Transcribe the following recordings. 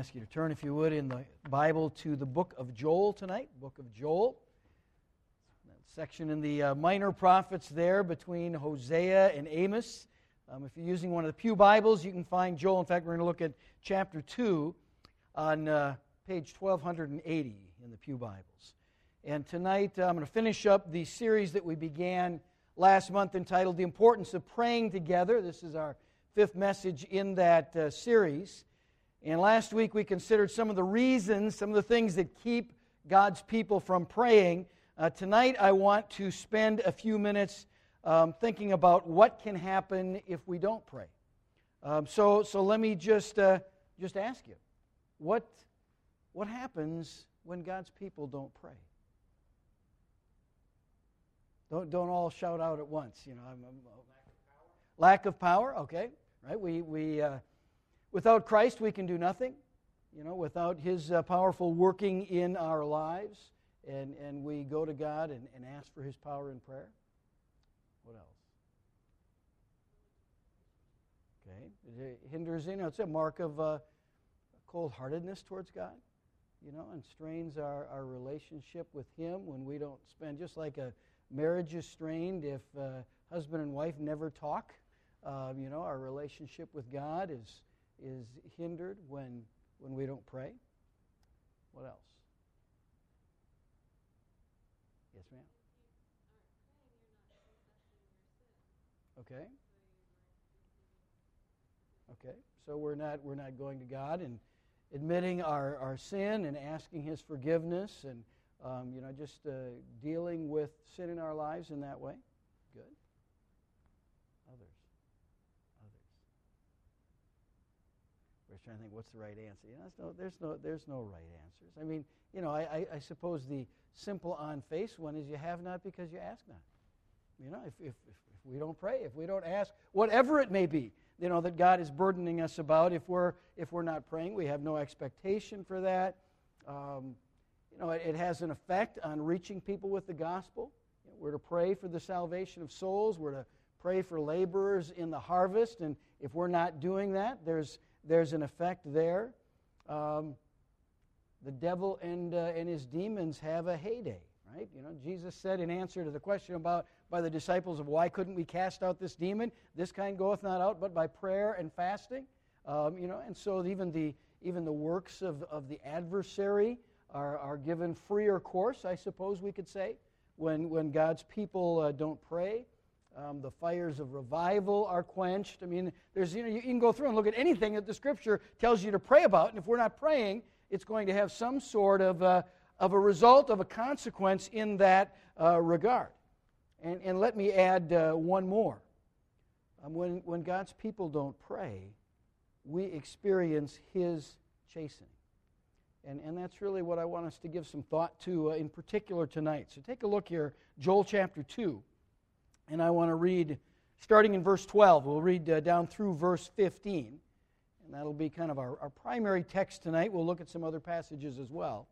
ask you to turn, if you would, in the Bible to the book of Joel tonight. Book of Joel. That section in the minor prophets there between Hosea and Amos. If you're using one of the Pew Bibles, you can find Joel. In fact, we're going to look at chapter 2 on page 1280 in the Pew Bibles. And tonight I'm going to finish up the series that we began last month entitled The Importance of Praying Together. This is our fifth message in that series. And last week we considered some of the reasons, some of the things that keep God's people from praying. Tonight I want to spend a few minutes thinking about what can happen if we don't pray. So let me just ask you, what happens when God's people don't pray? Don't all shout out at once. You know, lack of power. Okay, right? We without Christ we can do nothing. You know, without His powerful working in our lives, and we go to God and ask for His power in prayer. What else? Okay, it hinders. You know, it's a mark of cold-heartedness towards God. You know, and strains our relationship with Him when we don't spend. Just like a marriage is strained if husband and wife never talk. You know, our relationship with God is hindered when we don't pray. What else? Yes, ma'am. Okay. Okay. So we're not going to God and admitting our sin and asking His forgiveness and you know, just dealing with sin in our lives in that way. Good. Others. We're trying to think, what's the right answer? You know, there's no right answers. I mean, you know, I suppose the simple on-face one is you have not because you ask not. You know, if we don't pray, if we don't ask, whatever it may be, you know, that God is burdening us about, if we're not praying, we have no expectation for that. You know, it has an effect on reaching people with the gospel. You know, we're to pray for the salvation of souls. We're to pray for laborers in the harvest, and if we're not doing that, there's an effect there. The devil and his demons have a heyday, right? You know, Jesus said in answer to the question by the disciples of why couldn't we cast out this demon, this kind goeth not out but by prayer and fasting. You know, and so even the works of the adversary are given freer course, I suppose we could say, when God's people don't pray. The fires of revival are quenched. I mean, you can go through and look at anything that the Scripture tells you to pray about, and if we're not praying, it's going to have some sort of a result, of a consequence in that regard. And let me add one more. When God's people don't pray, we experience His chastening. And that's really what I want us to give some thought to in particular tonight. So take a look here, Joel chapter 2. And I want to read, starting in verse 12, we'll read down through verse 15. And that'll be kind of our primary text tonight. We'll look at some other passages as well.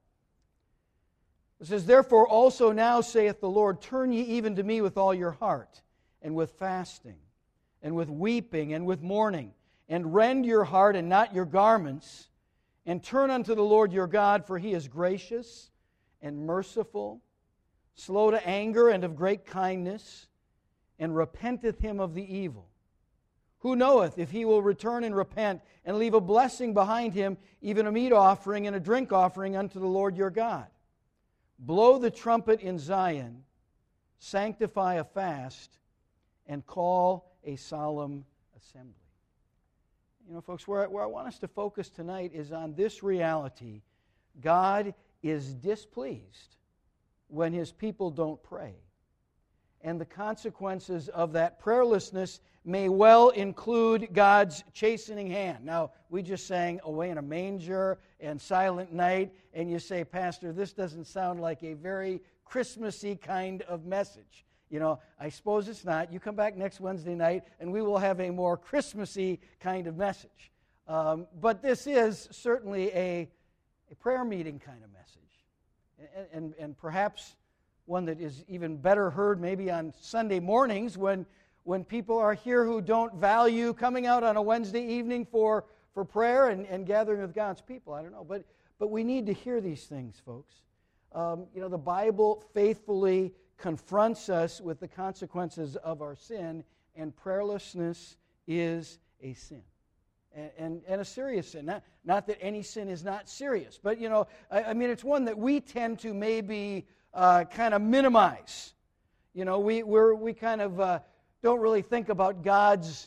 It says, "Therefore also now saith the Lord, turn ye even to me with all your heart, and with fasting, and with weeping, and with mourning, and rend your heart and not your garments, and turn unto the Lord your God, for He is gracious and merciful, slow to anger and of great kindness, and repenteth Him of the evil. Who knoweth if He will return and repent, and leave a blessing behind Him, even a meat offering and a drink offering unto the Lord your God? Blow the trumpet in Zion, sanctify a fast, and call a solemn assembly." You know, folks, where I want us to focus tonight is on this reality. God is displeased when His people don't pray. And the consequences of that prayerlessness may well include God's chastening hand. Now, we just sang "Away in a Manger" and "Silent Night," and you say, "Pastor, this doesn't sound like a very Christmassy kind of message." You know, I suppose it's not. You come back next Wednesday night, and we will have a more Christmassy kind of message. But this is certainly a prayer meeting kind of message. And perhaps one that is even better heard maybe on Sunday mornings when people are here who don't value coming out on a Wednesday evening for for prayer and gathering with God's people. I don't know. But we need to hear these things, folks. The Bible faithfully confronts us with the consequences of our sin, and prayerlessness is a sin. And a serious sin. Not that any sin is not serious, but, it's one that we tend to maybe kind of minimize. We kind of don't really think about God's,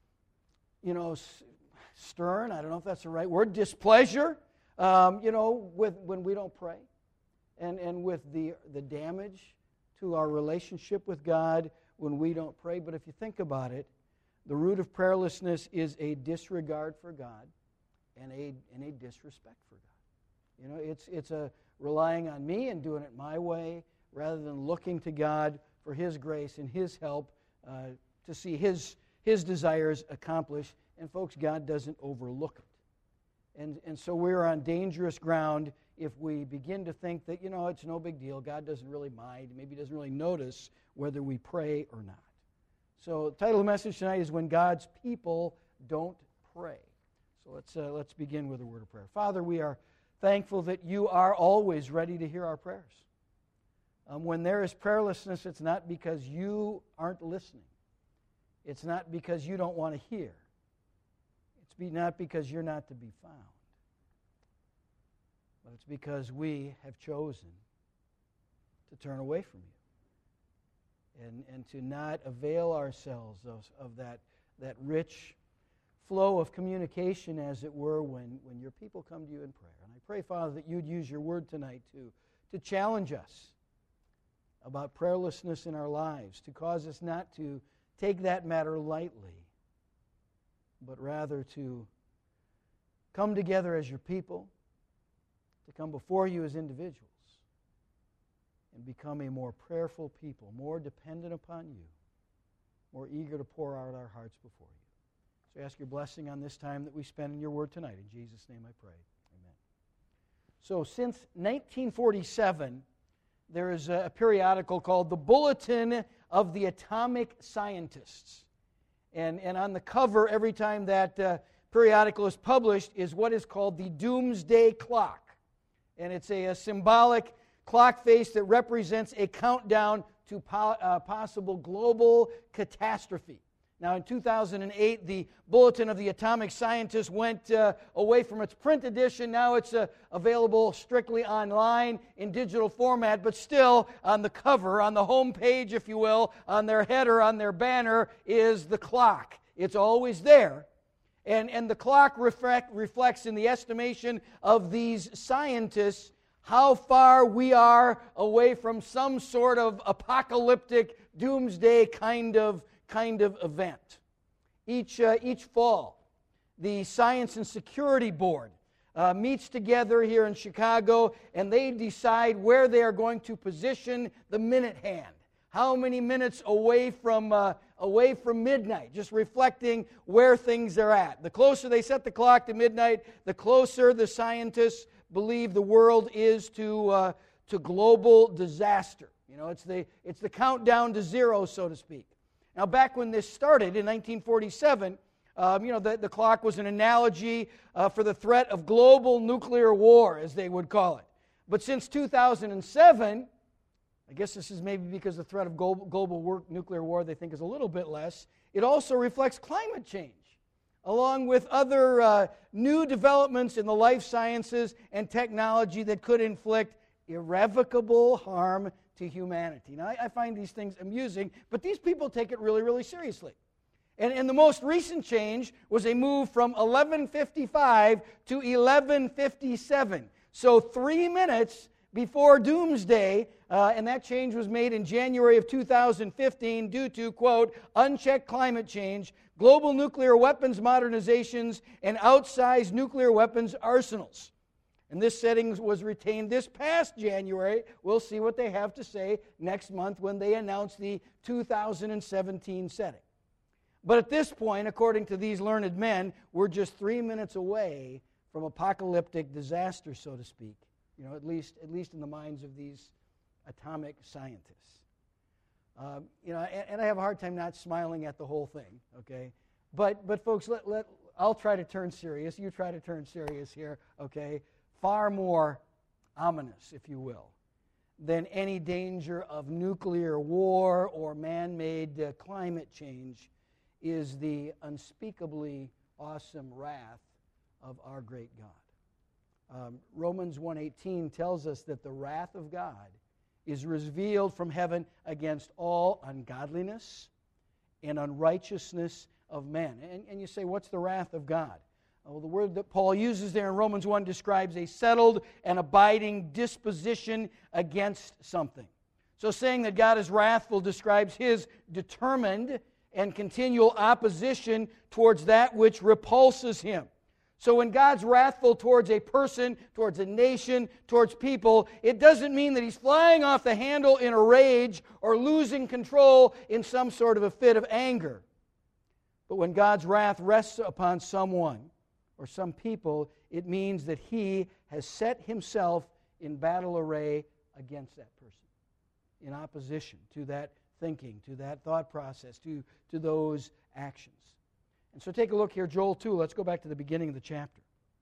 stern, I don't know if that's the right word, displeasure, when we don't pray. And with the damage to our relationship with God when we don't pray. But if you think about it, the root of prayerlessness is a disregard for God and a disrespect for God. It's a relying on me and doing it my way rather than looking to God for His grace and His help to see His desires accomplished. And folks, God doesn't overlook it. And so we're on dangerous ground if we begin to think that, it's no big deal. God doesn't really mind. Maybe He doesn't really notice whether we pray or not. So the title of the message tonight is When God's People Don't Pray. So let's begin with a word of prayer. Father, we are thankful that You are always ready to hear our prayers. When there is prayerlessness, it's not because You aren't listening. It's not because You don't want to hear. It's not because You're not to be found. But it's because we have chosen to turn away from You. And to not avail ourselves of that rich flow of communication, as it were, when Your people come to You in prayer. And I pray, Father, that You'd use Your word tonight to challenge us about prayerlessness in our lives, to cause us not to take that matter lightly, but rather to come together as Your people, to come before You as individuals, and become a more prayerful people, more dependent upon You, more eager to pour out our hearts before You. So I ask Your blessing on this time that we spend in Your word tonight. In Jesus' name I pray. Amen. So since 1947, there is a periodical called the Bulletin of the Atomic Scientists. And on the cover, every time that periodical is published, is what is called the Doomsday Clock. And it's a symbolic clock face that represents a countdown to possible global catastrophe. Now, in 2008, the Bulletin of the Atomic Scientists went away from its print edition. Now it's available strictly online in digital format, but still on the cover, on the home page, if you will, on their header, on their banner, is the clock. It's always there. And the clock reflects, in the estimation of these scientists, how far we are away from some sort of apocalyptic doomsday kind of event. Each fall, the Science and Security Board meets together here in Chicago, and they decide where they are going to position the minute hand. How many minutes away from midnight, just reflecting where things are at. The closer they set the clock to midnight, the closer the scientists believe the world is to global disaster. It's the countdown to zero, so to speak. Now, back when this started in 1947, the clock was an analogy for the threat of global nuclear war, as they would call it. But since 2007, I guess this is maybe because the threat of global nuclear war they think is a little bit less, it also reflects climate change, along with other new developments in the life sciences and technology that could inflict irrevocable harm to humanity. Now, I find these things amusing, but these people take it really, really seriously. And the most recent change was a move from 11:55 to 11:57. So 3 minutes before doomsday, and that change was made in January of 2015 due to, quote, unchecked climate change, global nuclear weapons modernizations, and outsized nuclear weapons arsenals. And this setting was retained this past January. We'll see what they have to say next month when they announce the 2017 setting. But at this point, according to these learned men, we're just 3 minutes away from apocalyptic disaster, so to speak. At least in the minds of these atomic scientists. And I have a hard time not smiling at the whole thing, okay? But folks, I'll try to turn serious. You try to turn serious here, okay? Far more ominous, if you will, than any danger of nuclear war or man-made climate change is the unspeakably awesome wrath of our great God. Romans 1:18 tells us that the wrath of God is revealed from heaven against all ungodliness and unrighteousness of men. And you say, what's the wrath of God? Well, the word that Paul uses there in Romans 1 describes a settled and abiding disposition against something. So saying that God is wrathful describes His determined and continual opposition towards that which repulses Him. So when God's wrathful towards a person, towards a nation, towards people, it doesn't mean that He's flying off the handle in a rage or losing control in some sort of a fit of anger. But when God's wrath rests upon someone or some people, it means that He has set Himself in battle array against that person, in opposition to that thinking, to that thought process, to those actions. And so take a look here, Joel 2. Let's go back to the beginning of the chapter.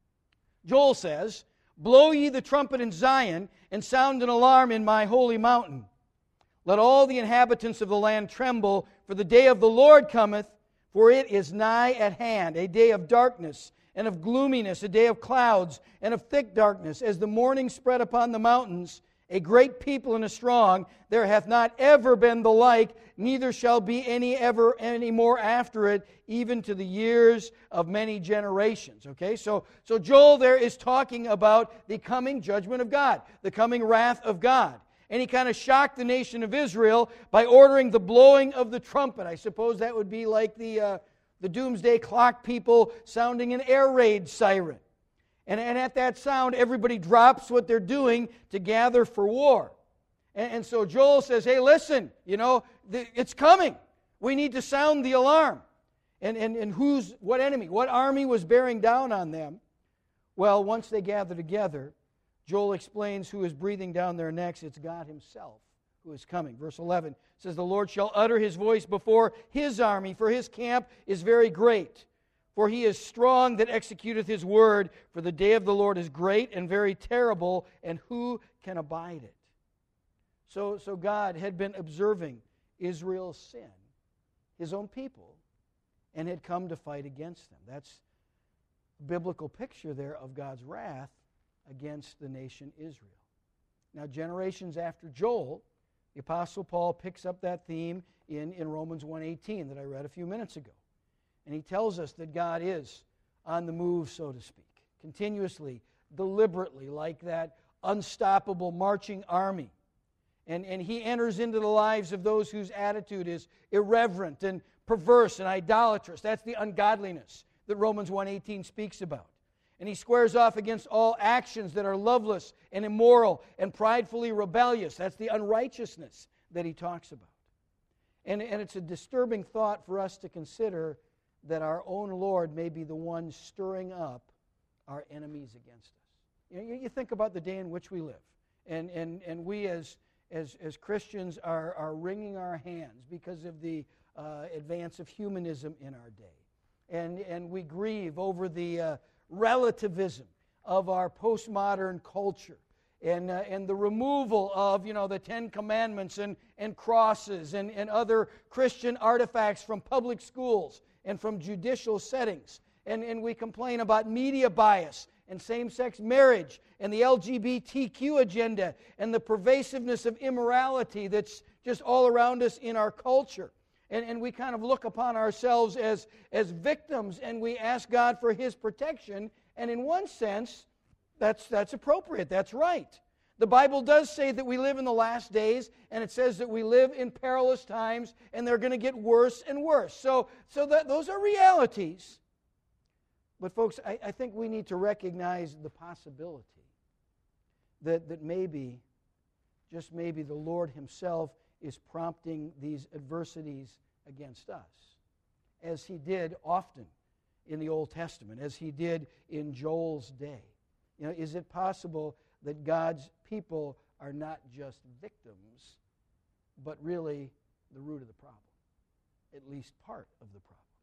Joel says, "Blow ye the trumpet in Zion, and sound an alarm in my holy mountain. Let all the inhabitants of the land tremble, for the day of the Lord cometh, for it is nigh at hand, a day of darkness and of gloominess, a day of clouds and of thick darkness, as the morning spread upon the mountains, a great people and a strong. There hath not ever been the like, neither shall be any more after it, even to the years of many generations." Okay, so Joel there is talking about the coming judgment of God, the coming wrath of God. And he kind of shocked the nation of Israel by ordering the blowing of the trumpet. I suppose that would be like the doomsday clock people sounding an air raid siren. And at that sound, everybody drops what they're doing to gather for war. And so Joel says, hey, listen, it's coming. We need to sound the alarm. And what enemy, what army was bearing down on them? Well, once they gather together, Joel explains who is breathing down their necks. It's God Himself who is coming. Verse 11 says, "The Lord shall utter His voice before His army, for His camp is very great. For He is strong that executeth His word, for the day of the Lord is great and very terrible, and who can abide it?" So God had been observing Israel's sin, His own people, and had come to fight against them. That's a biblical picture there of God's wrath against the nation Israel. Now, generations after Joel, the Apostle Paul picks up that theme in Romans 1:18 that I read a few minutes ago. And he tells us that God is on the move, so to speak, continuously, deliberately, like that unstoppable marching army. And He enters into the lives of those whose attitude is irreverent and perverse and idolatrous. That's the ungodliness that Romans 1:18 speaks about. And He squares off against all actions that are loveless and immoral and pridefully rebellious. That's the unrighteousness that he talks about. And it's a disturbing thought for us to consider that our own Lord may be the one stirring up our enemies against us. You think about the day in which we live. And we as Christians are wringing our hands because of the advance of humanism in our day. And we grieve over the relativism of our postmodern culture and the removal of the Ten Commandments and crosses and other Christian artifacts from public schools and from judicial settings. And we complain about media bias and same-sex marriage and the LGBTQ agenda and the pervasiveness of immorality that's just all around us in our culture. And we kind of look upon ourselves as victims, and we ask God for His protection. And in one sense, that's appropriate. That's right. The Bible does say that we live in the last days, and it says that we live in perilous times, and they're going to get worse and worse. So those are realities. But folks, I think we need to recognize the possibility that maybe, just maybe, the Lord Himself is prompting these adversities against us, as He did often in the Old Testament, as He did in Joel's day. Is it possible that God's people are not just victims, but really the root of the problem, at least part of the problem?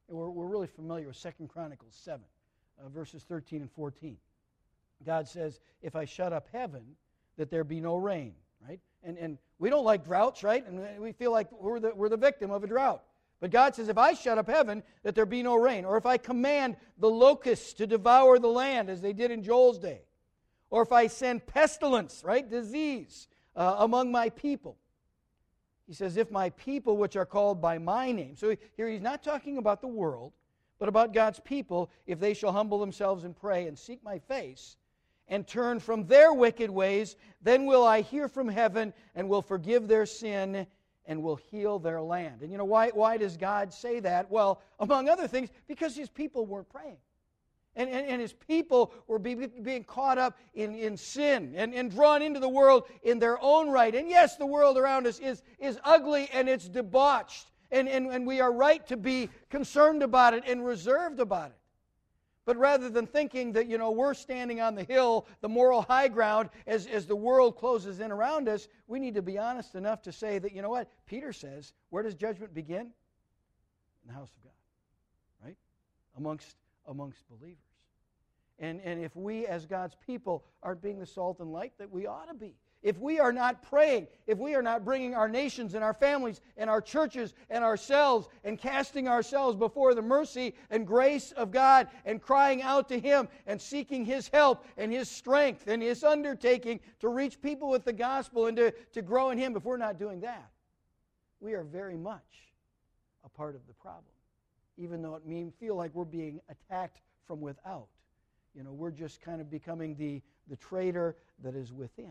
And we're really familiar with 2 Chronicles 7, verses 13 and 14. God says, if I shut up heaven, that there be no rain, right? And we don't like droughts, right? And we feel like we're the victim of a drought. But God says, if I shut up heaven, that there be no rain. Or if I command the locusts to devour the land, as they did in Joel's day. Or if I send pestilence, right, disease, among my people. He says, if my people, which are called by my name. So here he's not talking about the world, but about God's people. If they shall humble themselves and pray and seek my face and turn from their wicked ways, then will I hear from heaven and will forgive their sin and will heal their land. And you know, why does God say that? Well, among other things, because his people weren't praying. And his people were being caught up in sin and drawn into the world in their own right. And yes, the world around us is ugly and it's debauched. And we are right to be concerned about it and reserved about it. But rather than thinking that, you know, we're standing on the hill, the moral high ground, as the world closes in around us, we need to be honest enough to say that, you know what? Peter says, where does judgment begin? In the house of God, right? Amongst believers. And if we as God's people aren't being the salt and light that we ought to be, if we are not praying, if we are not bringing our nations and our families and our churches and ourselves and casting ourselves before the mercy and grace of God and crying out to Him and seeking His help and His strength and His undertaking to reach people with the gospel and to grow in Him, if we're not doing that, we are very much a part of the problem. Even though it may feel like we're being attacked from without. You know, we're just kind of becoming the traitor that is within.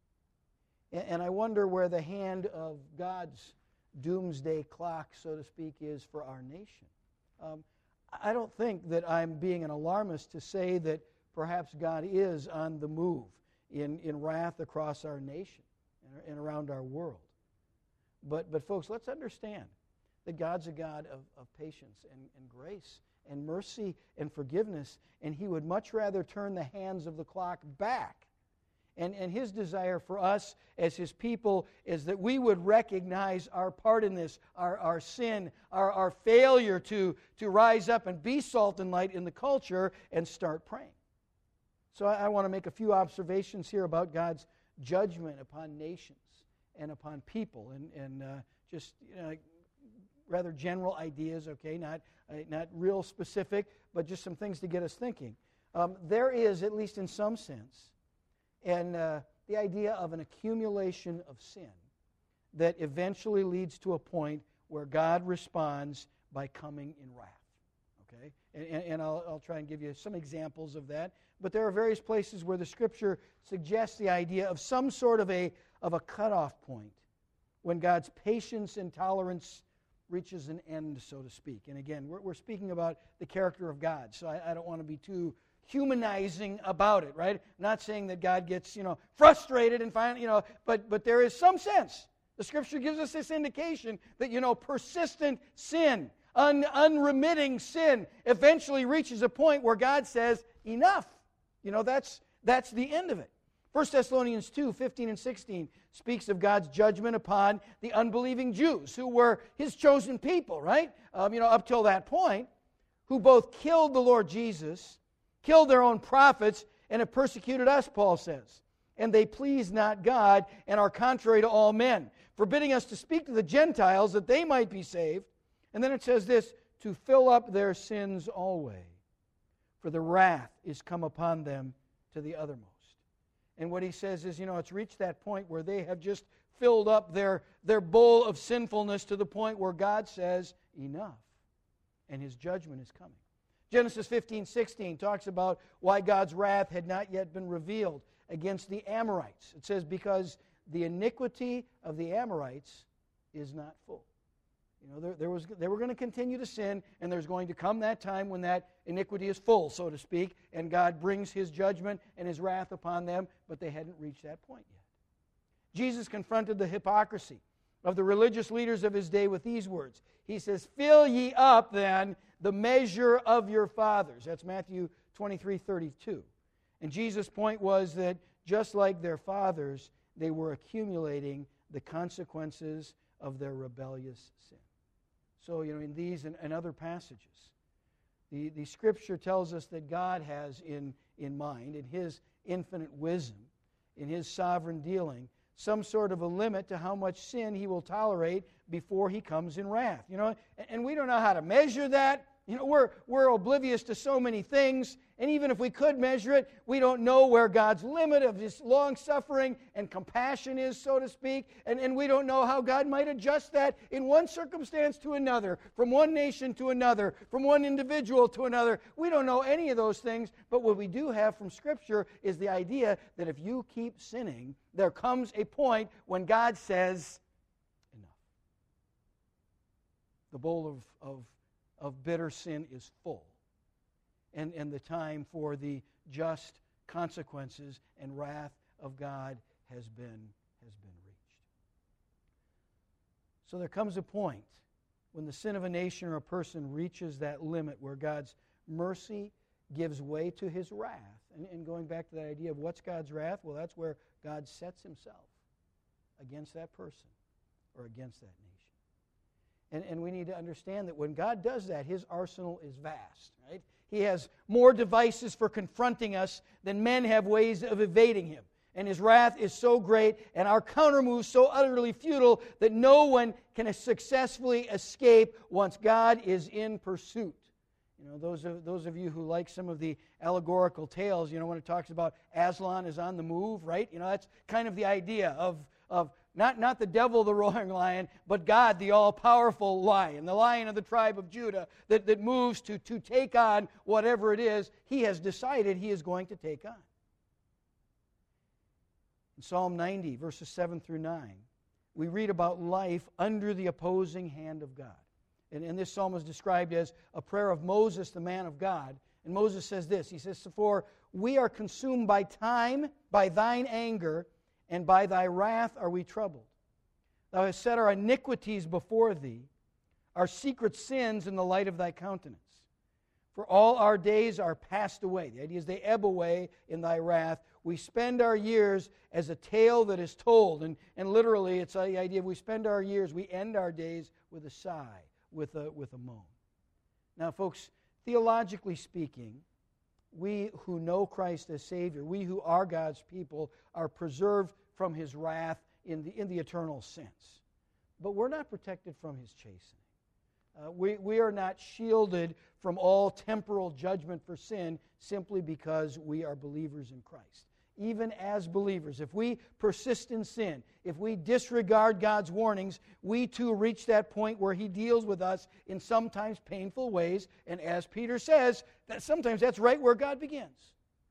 And I wonder where the hand of God's doomsday clock, so to speak, is for our nation. I don't think that I'm being an alarmist to say that perhaps God is on the move in wrath across our nation and around our world. But folks, let's understand that God's a God of patience and grace and mercy and forgiveness, and He would much rather turn the hands of the clock back. And His desire for us as His people is that we would recognize our part in this, our sin, our failure to rise up and be salt and light in the culture and start praying. So I want to make a few observations here about God's judgment upon nations and upon people, and just rather general ideas, okay, not real specific, but just some things to get us thinking. There is, at least in some sense, and the idea of an accumulation of sin that eventually leads to a point where God responds by coming in wrath. Okay, and I'll try and give you some examples of that. But there are various places where the Scripture suggests the idea of some sort of a cutoff point when God's patience and tolerance reaches an end, so to speak. And again, we're speaking about the character of God, so I don't want to be too humanizing about it, right? Not saying that God gets, frustrated and finally, but there is some sense. The Scripture gives us this indication that, persistent sin, unremitting sin, eventually reaches a point where God says, enough. That's the end of it. 1 Thessalonians 2, 15 and 16 speaks of God's judgment upon the unbelieving Jews, who were His chosen people, right? Up till that point, who both killed the Lord Jesus, killed their own prophets, and have persecuted us, Paul says. And they please not God and are contrary to all men, forbidding us to speak to the Gentiles that they might be saved. And then it says this, to fill up their sins always, for the wrath is come upon them to the uttermost. And what he says is, it's reached that point where they have just filled up their bowl of sinfulness to the point where God says, enough. And His judgment is coming. Genesis 15:16 talks about why God's wrath had not yet been revealed against the Amorites. It says, because the iniquity of the Amorites is not full. They were going to continue to sin, and there's going to come that time when that iniquity is full, so to speak, and God brings His judgment and His wrath upon them, but they hadn't reached that point yet. Jesus confronted the hypocrisy of the religious leaders of His day with these words. He says, fill ye up, then, the measure of your fathers. That's Matthew 23:32. And Jesus' point was that just like their fathers, they were accumulating the consequences of their rebellious sin. So, in these and other passages, the Scripture tells us that God has in mind, in His infinite wisdom, in His sovereign dealing, some sort of a limit to how much sin He will tolerate before He comes in wrath. And we don't know how to measure that. We're oblivious to so many things, and even if we could measure it, we don't know where God's limit of His long-suffering and compassion is, so to speak, and we don't know how God might adjust that in one circumstance to another, from one nation to another, from one individual to another. We don't know any of those things, but what we do have from Scripture is the idea that if you keep sinning, there comes a point when God says, enough. The bowl of bitter sin is full. And the time for the just consequences and wrath of God has been reached. So there comes a point when the sin of a nation or a person reaches that limit where God's mercy gives way to His wrath. And going back to that idea of what's God's wrath, well, that's where God sets Himself against that person or against that nation. And we need to understand that when God does that, His arsenal is vast, right? He has more devices for confronting us than men have ways of evading Him. And His wrath is so great and our countermoves so utterly futile that no one can successfully escape once God is in pursuit. Those of you who like some of the allegorical tales, when it talks about Aslan is on the move, right? That's kind of the idea of not the devil, the roaring lion, but God, the all-powerful lion, the lion of the tribe of Judah that moves to take on whatever it is He has decided He is going to take on. In Psalm 90, verses 7 through 9, we read about life under the opposing hand of God. And this psalm is described as a prayer of Moses, the man of God. And Moses says this, he says, "For we are consumed by time, by thine anger, and by thy wrath are we troubled. Thou hast set our iniquities before thee, our secret sins in the light of thy countenance. For all our days are passed away." The idea is they ebb away in thy wrath. "We spend our years as a tale that is told." And literally, it's the idea of we spend our years, we end our days with a sigh, with a moan. Now, folks, theologically speaking, we who know Christ as Savior, we who are God's people, are preserved from His wrath in the eternal sense. But we're not protected from His chastening. We are not shielded from all temporal judgment for sin simply because we are believers in Christ. Even as believers, if we persist in sin, if we disregard God's warnings, we too reach that point where He deals with us in sometimes painful ways. And as Peter says, that sometimes that's right where God begins.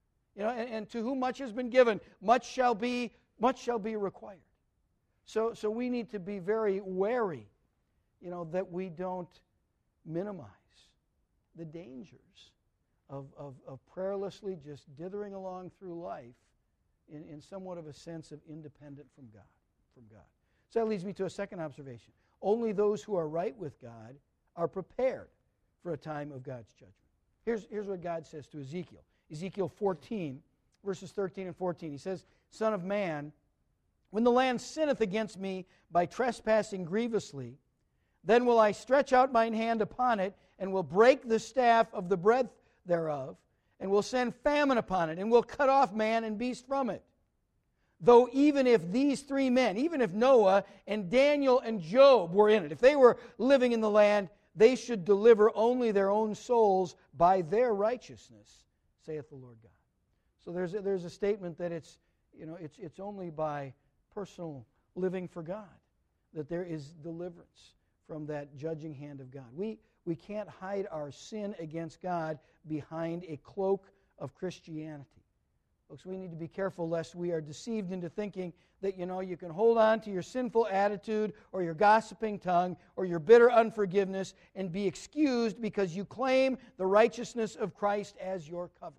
And to whom much has been given, much shall be required. So we need to be very wary, that we don't minimize the dangers of prayerlessly just dithering along through life in somewhat of a sense of independent from God. So that leads me to a second observation. Only those who are right with God are prepared for a time of God's judgment. Here's what God says to Ezekiel. Ezekiel 14, verses 13 and 14. He says, "Son of man, when the land sinneth against me by trespassing grievously, then will I stretch out mine hand upon it, and will break the staff of the breadth thereof, and will send famine upon it, and will cut off man and beast from it. Though even if these three men, even if Noah and Daniel and Job were in it, if they were living in the land, they should deliver only their own souls by their righteousness, saith the Lord God." So there's a statement that it's only by personal living for God that there is deliverance from that judging hand of God. We can't hide our sin against God behind a cloak of Christianity. Folks, we need to be careful lest we are deceived into thinking that, you can hold on to your sinful attitude or your gossiping tongue or your bitter unforgiveness and be excused because you claim the righteousness of Christ as your cover.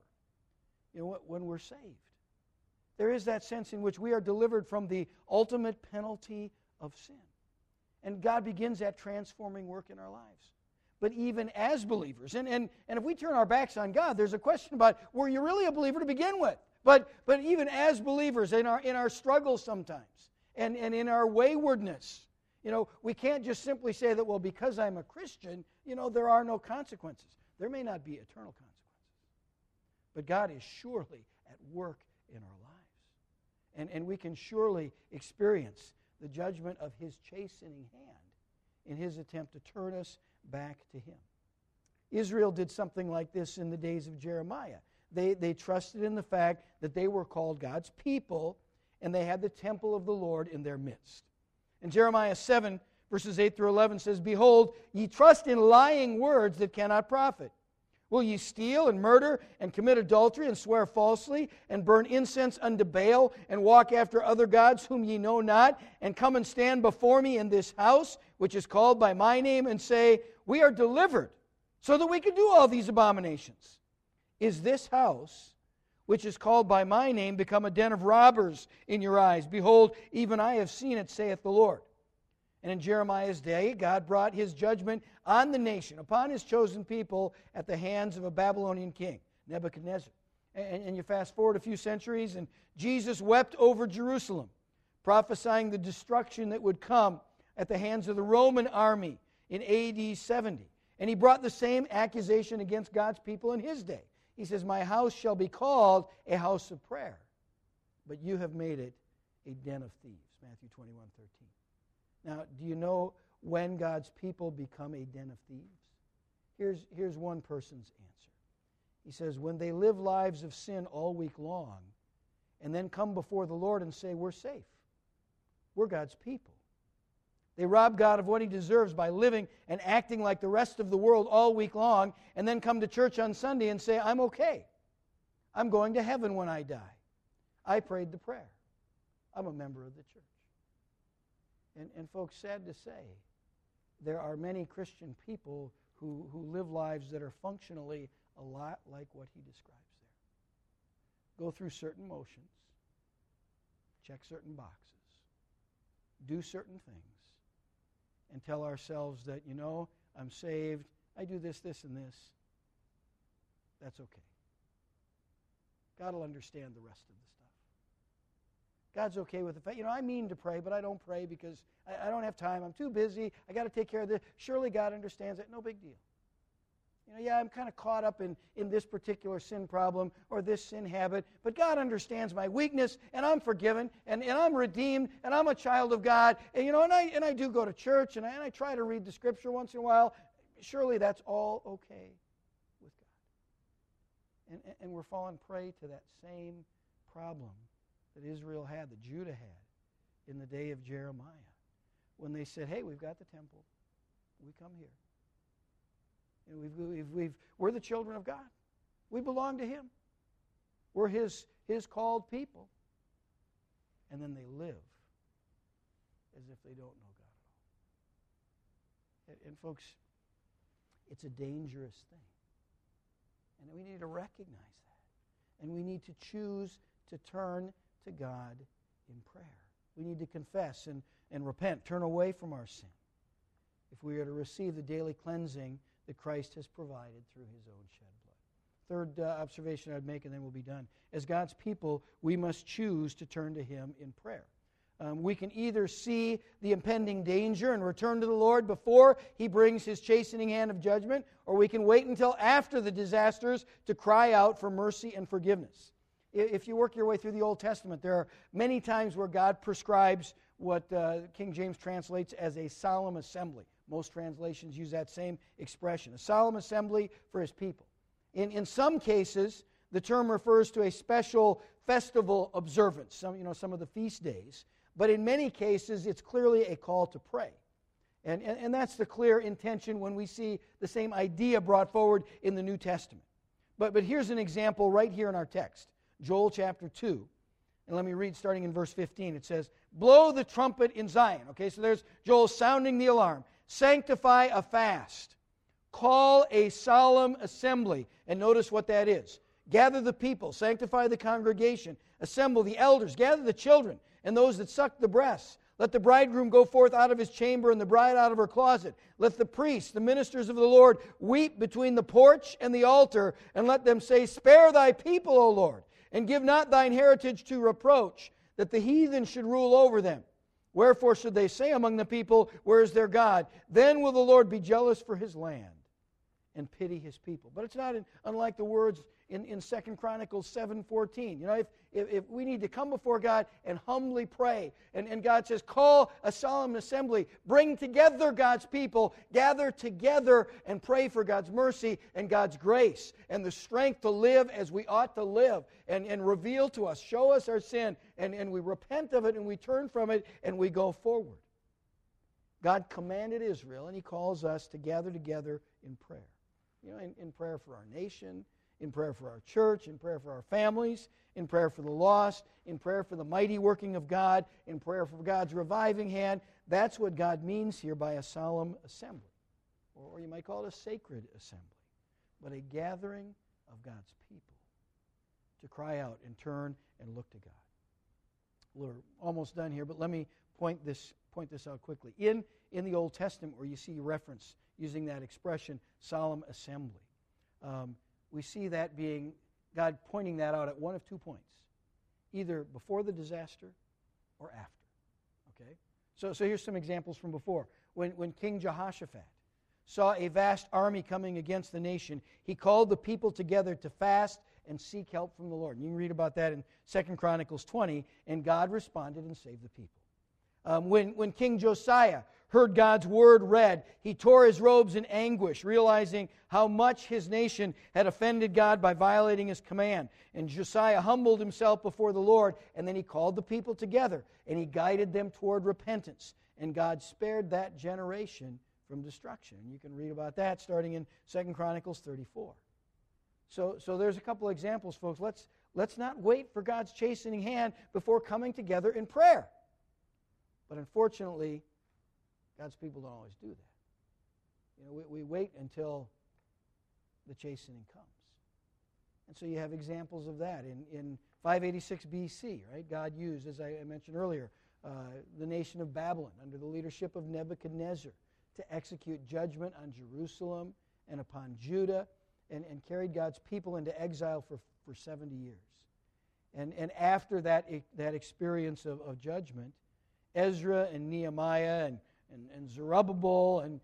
When we're saved, there is that sense in which we are delivered from the ultimate penalty of sin. And God begins that transforming work in our lives. But even as believers, and if we turn our backs on God, there's a question about, were you really a believer to begin with? But even as believers, in our struggles sometimes, and in our waywardness, We can't just simply say that, well, because I'm a Christian, there are no consequences. There may not be eternal consequences. But God is surely at work in our lives. And we can surely experience the judgment of His chastening hand in His attempt to turn us back to Him. Israel did something like this in the days of Jeremiah. They trusted in the fact that they were called God's people, and they had the temple of the Lord in their midst. And Jeremiah 7, verses 8 through 11 says, "Behold, ye trust in lying words that cannot profit. Will ye steal and murder and commit adultery and swear falsely and burn incense unto Baal and walk after other gods whom ye know not and come and stand before me in this house, which is called by my name, and say, We are delivered, so that we can do all these abominations? Is this house, which is called by my name, become a den of robbers in your eyes? Behold, even I have seen it, saith the Lord." And in Jeremiah's day, God brought His judgment on the nation, upon His chosen people, at the hands of a Babylonian king, Nebuchadnezzar. And you fast forward a few centuries, and Jesus wept over Jerusalem, prophesying the destruction that would come at the hands of the Roman army in AD 70. And He brought the same accusation against God's people in His day. He says, "My house shall be called a house of prayer, but you have made it a den of thieves." Matthew 21:13. Now, do you know when God's people become a den of thieves? Here's one person's answer. He says, when they live lives of sin all week long and then come before the Lord and say, we're safe. We're God's people. They rob God of what He deserves by living and acting like the rest of the world all week long, and then come to church on Sunday and say, I'm okay. I'm going to heaven when I die. I prayed the prayer. I'm a member of the church. And folks, sad to say, there are many Christian people who live lives that are functionally a lot like what he describes there. Go through certain motions, check certain boxes, do certain things, and tell ourselves that, I'm saved, I do this, this, and this. That's okay. God will understand the rest of the stuff. God's okay with the fact, I mean to pray, but I don't pray because I don't have time. I'm too busy. I got to take care of this. Surely God understands it. No big deal. I'm kind of caught up in this particular sin problem or this sin habit, but God understands my weakness, and I'm forgiven, and I'm redeemed, and I'm a child of God, and I do go to church, and I try to read the Scripture once in a while. Surely that's all okay with God. And we're falling prey to that same problem that Israel had, that Judah had in the day of Jeremiah, when they said, hey, we've got the temple. We come here. And we're the children of God. We belong to Him. We're His called people. And then they live as if they don't know God at all. And folks, it's a dangerous thing. And we need to recognize that. And we need to choose to turn to God in prayer. We need to confess and repent, turn away from our sin, if we are to receive the daily cleansing that Christ has provided through His own shed blood. Third observation I'd make, and then we'll be done. As God's people, we must choose to turn to Him in prayer. We can either see the impending danger and return to the Lord before He brings His chastening hand of judgment, or we can wait until after the disasters to cry out for mercy and forgiveness. If you work your way through the Old Testament, there are many times where God prescribes what King James translates as a solemn assembly. Most translations use that same expression, a solemn assembly for His people. In some cases, the term refers to a special festival observance, some of the feast days. But in many cases, it's clearly a call to pray. And that's the clear intention when we see the same idea brought forward in the New Testament. But here's an example right here in our text, Joel chapter 2. And let me read starting in verse 15. It says, blow the trumpet in Zion. Okay, so there's Joel sounding the alarm. Sanctify a fast. Call a solemn assembly. And notice what that is. Gather the people. Sanctify the congregation. Assemble the elders. Gather the children and those that suck the breasts. Let the bridegroom go forth out of his chamber and the bride out of her closet. Let the priests, the ministers of the Lord, weep between the porch and the altar, and let them say, spare thy people, O Lord, and give not thine heritage to reproach, that the heathen should rule over them. Wherefore should they say among the people, where is their God? Then will the Lord be jealous for his land and pity his people. But it's not unlike the words in 2 Chronicles 7:14. You know, if we need to come before God and humbly pray, and God says, call a solemn assembly, bring together God's people, gather together and pray for God's mercy and God's grace and the strength to live as we ought to live, and reveal to us, show us our sin, and we repent of it and we turn from it and we go forward. God commanded Israel, and he calls us to gather together in prayer. You know, in prayer for our nation, in prayer for our church, in prayer for our families, in prayer for the lost, in prayer for the mighty working of God, in prayer for God's reviving hand. That's what God means here by a solemn assembly. Or you might call it a sacred assembly. But a gathering of God's people to cry out and turn and look to God. We're almost done here, but let me point this out quickly. In the Old Testament, where you see reference using that expression, solemn assembly, we see that being God pointing that out at one of 2 points, either before the disaster or after. Okay? So here's some examples from before. When King Jehoshaphat saw a vast army coming against the nation, he called the people together to fast and seek help from the Lord. And you can read about that in 2 Chronicles 20, and God responded and saved the people. When King Josiah heard God's word read, he tore his robes in anguish, realizing how much his nation had offended God by violating his command. And Josiah humbled himself before the Lord, and then he called the people together, and he guided them toward repentance. And God spared that generation from destruction. And you can read about that starting in 2 Chronicles 34. So there's a couple examples, folks. Let's not wait for God's chastening hand before coming together in prayer. But unfortunately, God's people don't always do that. You know, we wait until the chastening comes. And so you have examples of that. In 586 BC, right, God used, as I mentioned earlier, the nation of Babylon under the leadership of Nebuchadnezzar to execute judgment on Jerusalem and upon Judah, and carried God's people into exile for 70 years. And after that experience of judgment, Ezra and Nehemiah and Zerubbabel and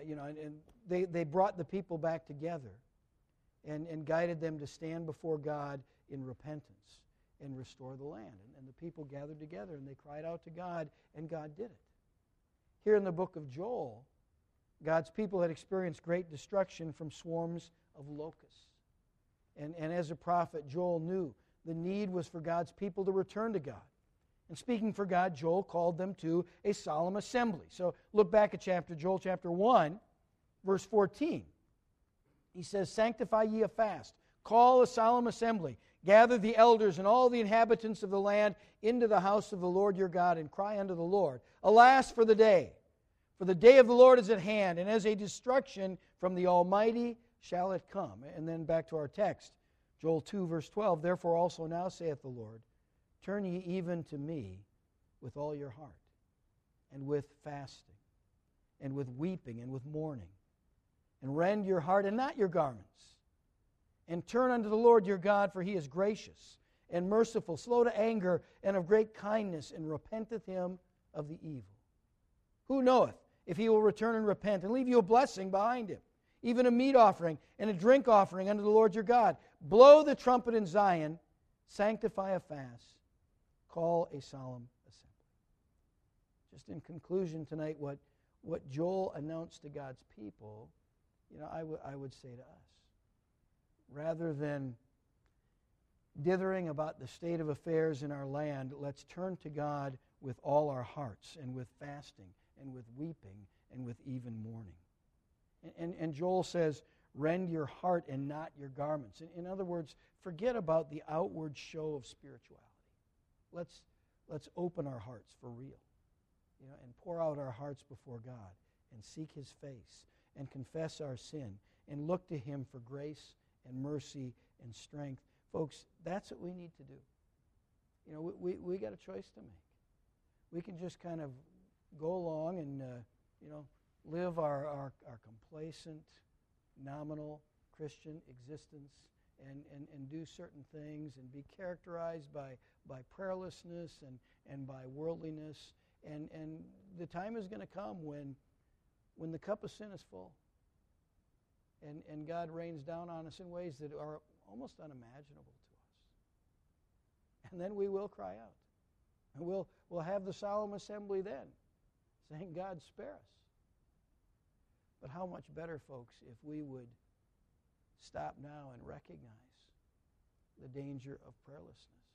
they brought the people back together and guided them to stand before God in repentance and restore the land. And the people gathered together and they cried out to God, and God did it. Here in the book of Joel, God's people had experienced great destruction from swarms of locusts. And as a prophet, Joel knew the need was for God's people to return to God. And speaking for God, Joel called them to a solemn assembly. So look back at Joel chapter 1, verse 14. He says, "Sanctify ye a fast, call a solemn assembly, gather the elders and all the inhabitants of the land into the house of the Lord your God, and cry unto the Lord, Alas for the day! For the day of the Lord is at hand, and as a destruction from the Almighty shall it come." And then back to our text, Joel 2, verse 12, "Therefore also now saith the Lord, Turn ye even to me with all your heart, and with fasting, and with weeping, and with mourning, and rend your heart and not your garments, and turn unto the Lord your God, for he is gracious and merciful, slow to anger, and of great kindness, and repenteth him of the evil. Who knoweth if he will return and repent, and leave you a blessing behind him, even a meat offering and a drink offering unto the Lord your God? Blow the trumpet in Zion, sanctify a fast, call a solemn assembly." Just in conclusion tonight, what Joel announced to God's people, I would say to us, rather than dithering about the state of affairs in our land, let's turn to God with all our hearts, and with fasting, and with weeping, and with even mourning. And Joel says, rend your heart and not your garments. In other words, forget about the outward show of spirituality. Let's open our hearts for real, and pour out our hearts before God, and seek his face, and confess our sin, and look to him for grace and mercy and strength. Folks, that's what we need to do. We got a choice to make. We can just kind of go along and live our complacent, nominal Christian existence and do certain things and be characterized by prayerlessness and by worldliness And the time is going to come when the cup of sin is full. And God rains down on us in ways that are almost unimaginable to us. And then we will cry out. And we'll have the solemn assembly then, saying, God, spare us. But how much better, folks, if we would stop now and recognize the danger of prayerlessness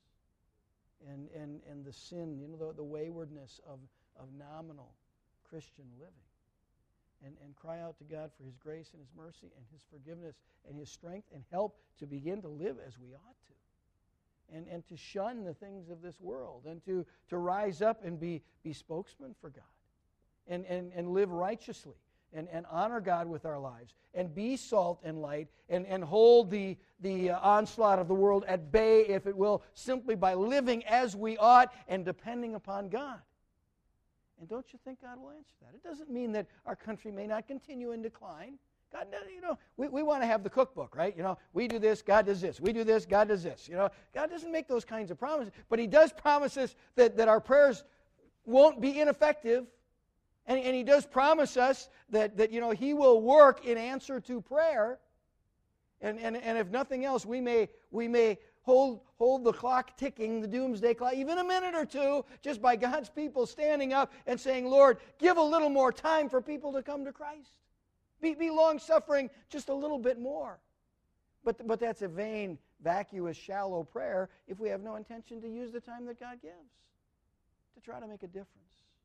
and the sin, the waywardness of nominal Christian living. And cry out to God for His grace and His mercy and His forgiveness and His strength and help to begin to live as we ought to. And to shun the things of this world and to rise up and be spokesmen for God and live righteously and honor God with our lives and be salt and light and hold the onslaught of the world at bay, if it will, simply by living as we ought and depending upon God. And don't you think God will answer that? It doesn't mean that our country may not continue in decline. God, we want to have the cookbook, right? We do this, God does this. We do this, God does this. God doesn't make those kinds of promises, but He does promise us that our prayers won't be ineffective, and He does promise us that He will work in answer to prayer, and if nothing else, we may hold the clock ticking, the doomsday clock, even a minute or two, just by God's people standing up and saying, Lord, give a little more time for people to come to Christ. Be long-suffering just a little bit more. But that's a vain, vacuous, shallow prayer if we have no intention to use the time that God gives to try to make a difference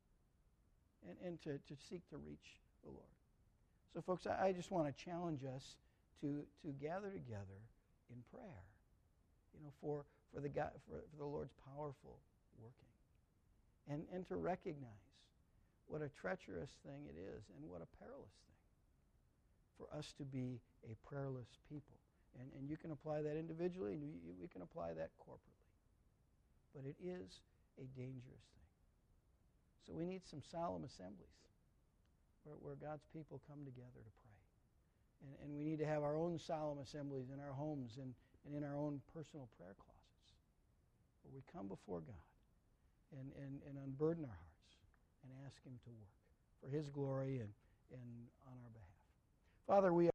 and to seek to reach the Lord. So, folks, I just want to challenge us to gather together in prayer, for the Lord's powerful working, and to recognize what a treacherous thing it is and what a perilous thing for us to be a prayerless people. And you can apply that individually, and we can apply that corporately. But it is a dangerous thing. So we need some solemn assemblies where God's people come together to pray. And we need to have our own solemn assemblies in our homes and in our own personal prayer closets, where we come before God and unburden our hearts and ask Him to work for His glory and on our behalf. Father, we